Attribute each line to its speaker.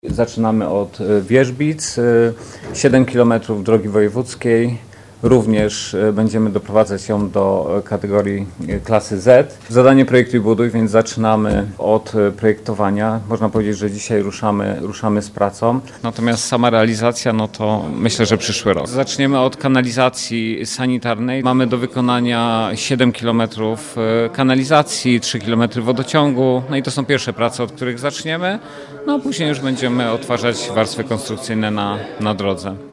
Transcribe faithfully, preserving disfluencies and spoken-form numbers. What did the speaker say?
Speaker 1: Zaczynamy od Wierzbic, siedem kilometrów drogi wojewódzkiej. Również będziemy doprowadzać ją do kategorii klasy Z. Zadanie projektuj buduj, więc zaczynamy od projektowania. Można powiedzieć, że dzisiaj ruszamy, ruszamy z pracą. Natomiast sama realizacja, no to myślę, że przyszły rok. Zaczniemy od kanalizacji sanitarnej. Mamy do wykonania siedem kilometrów kanalizacji, trzy kilometry wodociągu. No i to są pierwsze prace, od których zaczniemy. No a później już będziemy odtwarzać warstwy konstrukcyjne na, na drodze.